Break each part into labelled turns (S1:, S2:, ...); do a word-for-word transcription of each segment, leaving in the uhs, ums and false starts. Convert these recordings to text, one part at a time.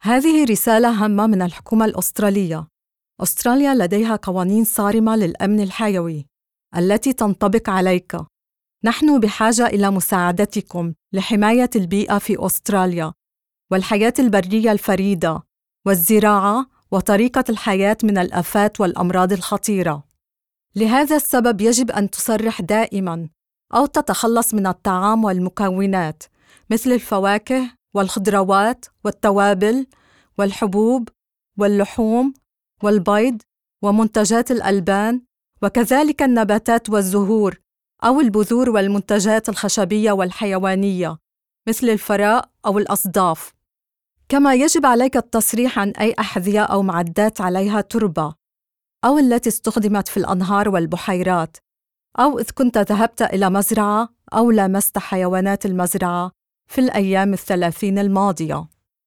S1: هذه رسالة هامة من الحكومة الأسترالية. أستراليا لديها قوانين صارمة للأمن الحيوي التي تنطبق عليك. نحن بحاجة إلى مساعدتكم لحماية البيئة في أستراليا والحياة البرية الفريدة والزراعة وطريقة الحياة من الآفات والأمراض الخطيرة. لهذا السبب يجب أن تصرح دائماً أو تتخلص من الطعام والمكونات مثل الفواكه والخضروات والتوابل والحبوب واللحوم والبيض ومنتجات الألبان، وكذلك النباتات والزهور أو البذور والمنتجات الخشبية والحيوانية مثل الفراء أو الأصداف. كما يجب عليك التصريح عن أي أحذية أو معدات عليها تربة أو التي استخدمت في الأنهار والبحيرات، أو إذ كنت ذهبت إلى مزرعة أو لامست حيوانات المزرعة في الأيام الثلاثين الماضية.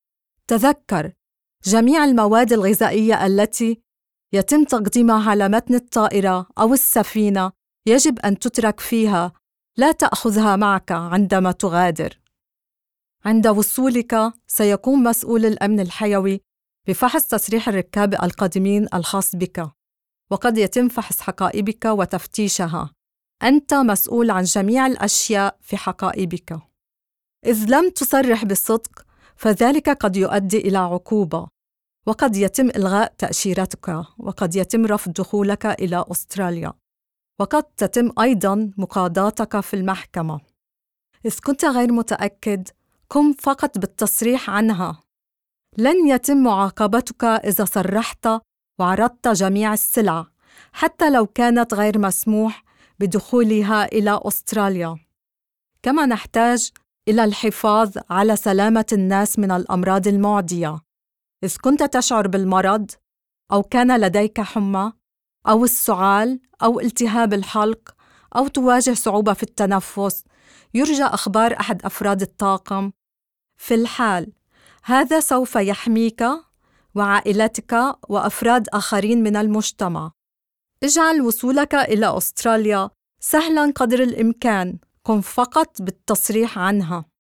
S1: تذكر، جميع المواد الغذائية التي يتم تقديمها على متن الطائرة أو السفينة يجب أن تترك فيها، لا تأخذها معك عندما تغادر. عند وصولك سيقوم مسؤول الأمن الحيوي بفحص تصريح الركاب القادمين الخاص بك، وقد يتم فحص حقائبك وتفتيشها. أنت مسؤول عن جميع الأشياء في حقائبك. إذ لم تصرح بصدق فذلك قد يؤدي إلى عقوبة، وقد يتم إلغاء تأشيرتك، وقد يتم رفض دخولك إلى أستراليا، وقد تتم أيضاً مقاضاتك في المحكمة. إذ كنت غير متأكد، قم فقط بالتصريح عنها. لن يتم معاقبتك إذا صرحت وعرضت جميع السلع، حتى لو كانت غير مسموح بدخولها إلى أستراليا. كما نحتاج إلى الحفاظ على سلامة الناس من الأمراض المعدية. إذ كنت تشعر بالمرض أو كان لديك حمى أو السعال أو التهاب الحلق أو تواجه صعوبة في التنفس، يرجى أخبار أحد أفراد الطاقم. في الحال هذا سوف يحميك وعائلتك وأفراد آخرين من المجتمع. اجعل وصولك إلى أستراليا سهلاً قدر الإمكان. قم فقط بالتصريح عنها.